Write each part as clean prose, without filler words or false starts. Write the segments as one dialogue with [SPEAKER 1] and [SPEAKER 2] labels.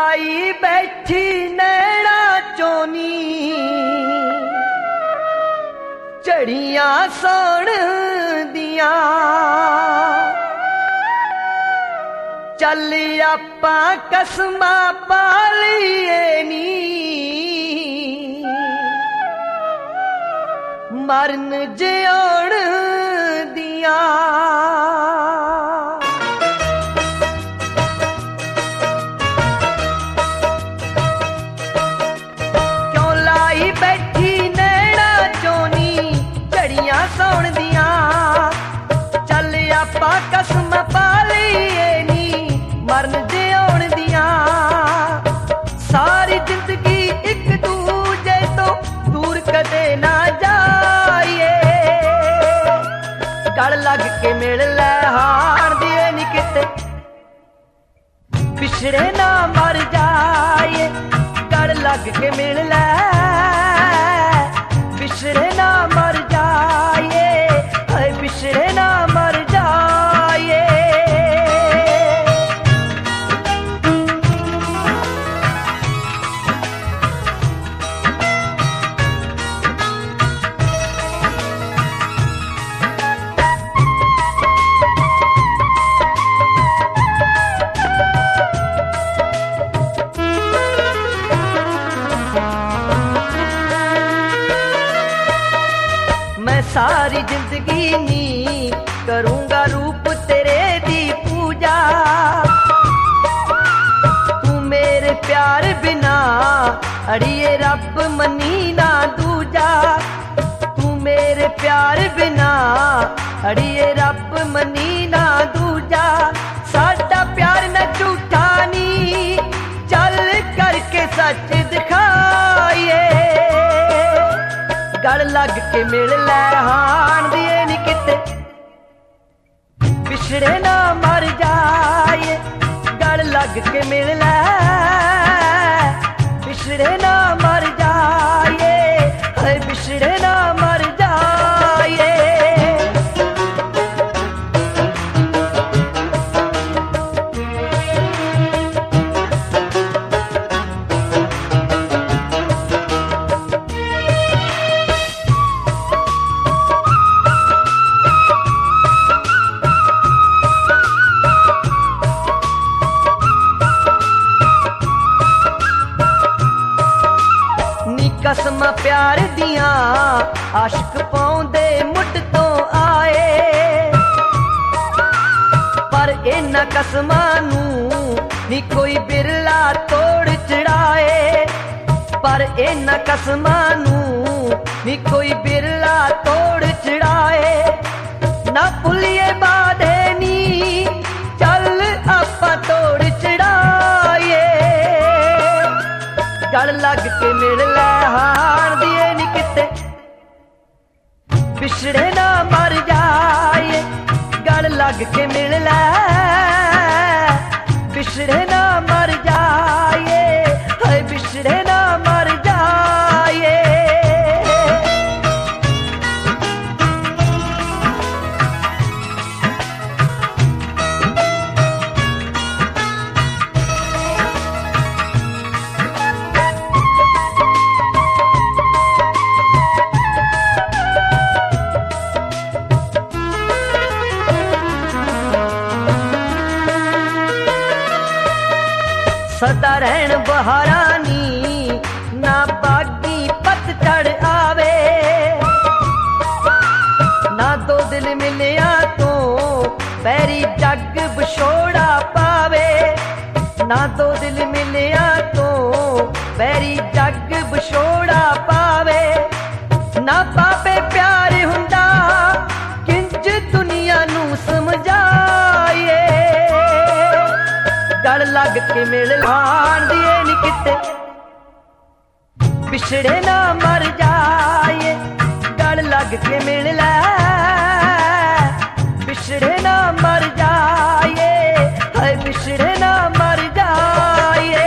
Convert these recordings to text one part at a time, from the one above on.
[SPEAKER 1] लाई बैठी नैना चोनी चढ़ियां सौण दियां चल आपां कसमां पा लईए नी मरन जिउण दियां सौण दिया चल आपा कसम पा लईए नी मरन जिउण दिया सारी जिंदगी एक दूजे तो दूर कदे ना जाइए गल लग के मिल लै हार दिए नी किते पिछड़े ना मर जाइए गल लग के मिल लै पिछड़े ना मर जाइए पिछड़े ना मर जाइए मैं सारी जिंदगी नी करूंगा रूप तेरे दी पूजा तू मेरे प्यार बिना अड़िए रब मनी ना दूजा तू मेरे प्यार बिना अड़िए रब मनी ना दूजा साडा प्यार न झूठा नी चल करके सच दिखाइए गल लग के मिल लै हाण दिए नी किते पिछड़े ना मर जाइए गल लग के मिल लै पिछड़े ना मर जाइए पिछड़े ना मर जाइए कसम प्यार दिया आशिक पाउंदे मुठ तो आए पर इन्हां कसमां नूं नी कोई बिरला तोड़ चढ़ाए पर इन्हां कसमां नूं नी कोई बिरला तोड़ चढ़ाए ना भुलिए बाधे नी चल आपां तोड़ चढ़ाए गल लग के मिल लै हार दिए नी किते पिछड़े ना मर जाइए गल लग के मिल लै पिछड़े ना मर जाइए पिछड़े ना मर जाइए सदा रहन बहारानी ना बागी पतझड़ आवे ना दो दिल मिलिया तो पैरी जग बछोड़ा पावे ना दो दिल मिलिया तो पैरी जग बछोड़ा पावे ना पावे प्यार हुंदा किंज दुनिया नू समझाइए गल लग के मिल हाण दिए नी किते पिछड़े ना मर जाइए गल लग के मिल लै पिछड़े ना मर जाइए पिछड़े ना मर जाइए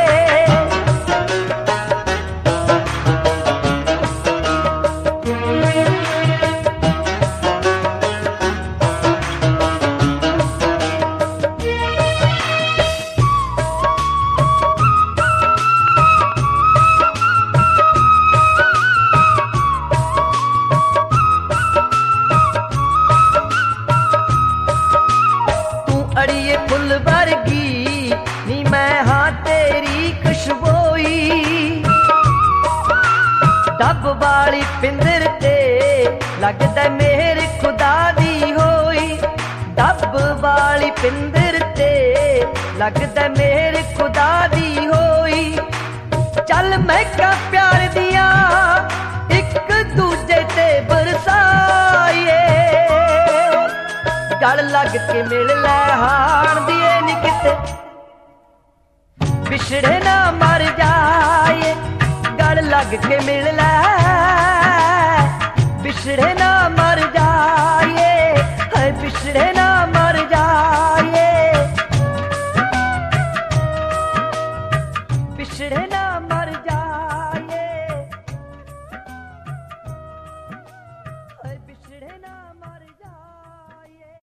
[SPEAKER 1] लगदा मेहर खुदा दी होई डब वाली पिंदर ते लगदा मेहर खुदा दी होई चल महका प्यार दिया एक दूजे ते बरसाइए गल लग के मिल लै हाण दिए नी किते बिछड़े ना मर जाए गल लग के मिल लै बिछड़े ना मर जाए है बिछड़े ना